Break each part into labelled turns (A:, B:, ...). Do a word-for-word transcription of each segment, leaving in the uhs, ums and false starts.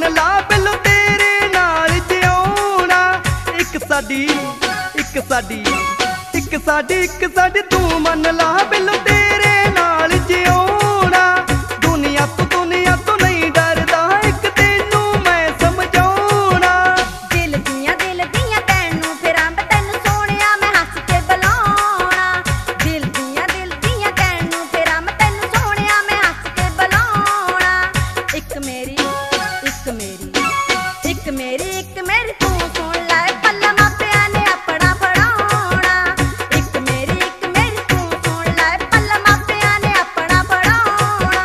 A: ला बिल्लो तेरे नाल जिउणा। इक साडी इक साडी इक साडी इक साडी तू मन ला बिल्लो तेरे नाल जिउणा। दुनिया तो दुनिया तो नहीं डरदा इक तेनू मैं समझाउणा।
B: दिल दियां दिल दियां तैनू फिरां मैं तैनू सोहणिया मैं हस के बुलाउणा। दिल दियां दिल दियां तैनू फिरां मैं तैनू सोहणिया मैं हस के बुलाउणा। इक मेरी इक मेरी इक मेरी इक मेरी तू सुन लै पल्ला मापिया ने अपना फड़ाउणा। इक मेरी इक मेरी तू सुन लै पल्ला मापिया ने अपना फड़ाउणा।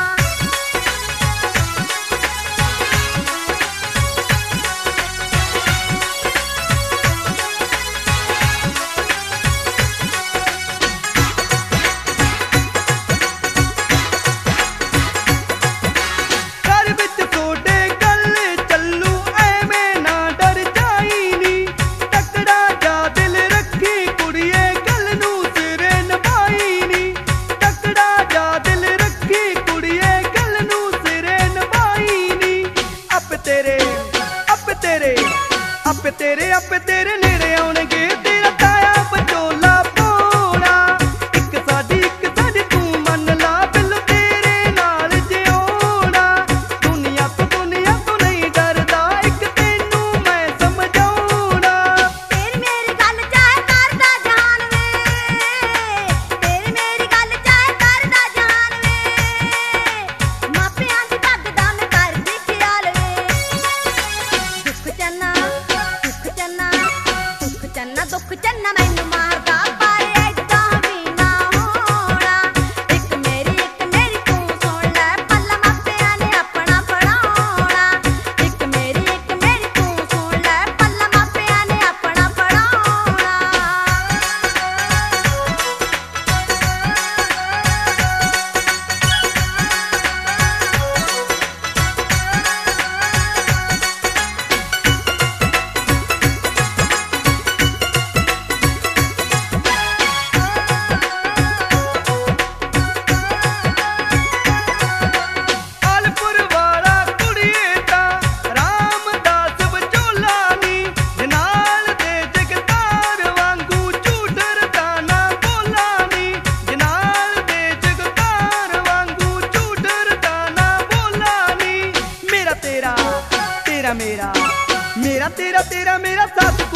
A: घर विच सोडे गल चलू एवें ना डर जाई नी। तकड़ा जा दिल रखी कुड़िए गल नू सिरे निभाई नी। तकड़ा जा दिल रखी कुड़िए गल नू सिरे निभाई नी। अप तेरे अप तेरे अप तेरे अप तेरे नेड़े आउणगे तेरा ताया बचोला पाउणा। इक साडी इक साडी तू मन ला बिल्लो तेरे नाल जिउणा। दुनिया तो दुनिया तो नहीं डरदा इक तेनू मैं समझाउणा।
B: तेरी मेरी गल चाहे करदा जहान वे। तेरी मेरी गल चाहे करदा जहान वे। मापियां दी पग दा मैं करदी ख्याल वे। दुख चन्ना दुख चन्ना दुख चन्ना दुख चन्ना मैनू मारदा पर ऐदा भी ना होणा। इक मेरी इक मेरी तू सुन लै पल्ला मापियां ने अपना फड़ाउणा। इक मेरी इक मेरी तू सुन लै पल्ला मापियां ने अपना फड़ाउणा।
A: आलपुर वाला कुड़िए ता रामदास बचोला नी। जनाल दे जगतार वांगू झूठरदा ना बोला नी। जनाल दे जगतार वांगू झूठरदा ना बोला नी। मेरा तेरा तेरा मेरा मेरा तेरा तेरा मेरा साथ